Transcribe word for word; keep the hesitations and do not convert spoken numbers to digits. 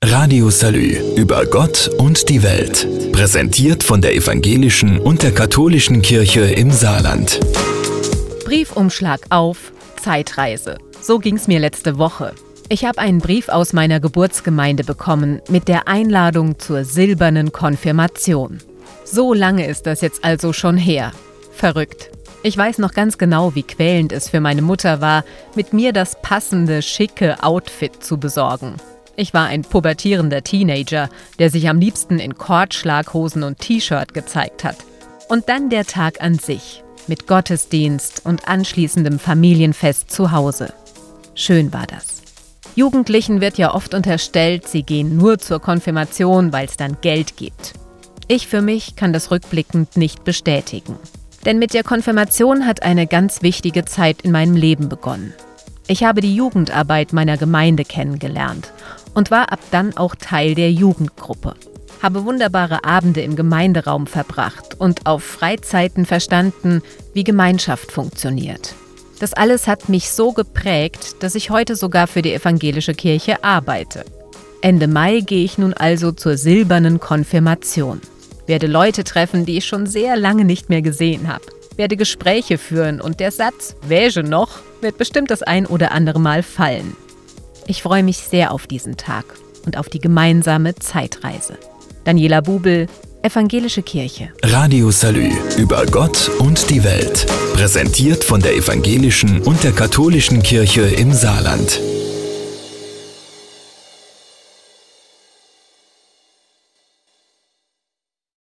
Radio Salü über Gott und die Welt. Präsentiert von der evangelischen und der katholischen Kirche im Saarland. Briefumschlag auf, Zeitreise. So ging's mir letzte Woche. Ich habe einen Brief aus meiner Geburtsgemeinde bekommen mit der Einladung zur silbernen Konfirmation. So lange ist das jetzt also schon her. Verrückt. Ich weiß noch ganz genau, wie quälend es für meine Mutter war, mit mir das passende, schicke Outfit zu besorgen. Ich war ein pubertierender Teenager, der sich am liebsten in Kordschlaghosen und T-Shirt gezeigt hat. Und dann der Tag an sich, mit Gottesdienst und anschließendem Familienfest zu Hause. Schön war das. Jugendlichen wird ja oft unterstellt, sie gehen nur zur Konfirmation, weil es dann Geld gibt. Ich für mich kann das rückblickend nicht bestätigen. Denn mit der Konfirmation hat eine ganz wichtige Zeit in meinem Leben begonnen. Ich habe die Jugendarbeit meiner Gemeinde kennengelernt und war ab dann auch Teil der Jugendgruppe. Habe wunderbare Abende im Gemeinderaum verbracht und auf Freizeiten verstanden, wie Gemeinschaft funktioniert. Das alles hat mich so geprägt, dass ich heute sogar für die evangelische Kirche arbeite. Ende Mai gehe ich nun also zur silbernen Konfirmation. Werde Leute treffen, die ich schon sehr lange nicht mehr gesehen habe. Werde Gespräche führen und der Satz „Wäge noch?" wird bestimmt das ein oder andere Mal fallen. Ich freue mich sehr auf diesen Tag und auf die gemeinsame Zeitreise. Daniela Bubel, Evangelische Kirche. Radio Salü über Gott und die Welt. Präsentiert von der evangelischen und der katholischen Kirche im Saarland.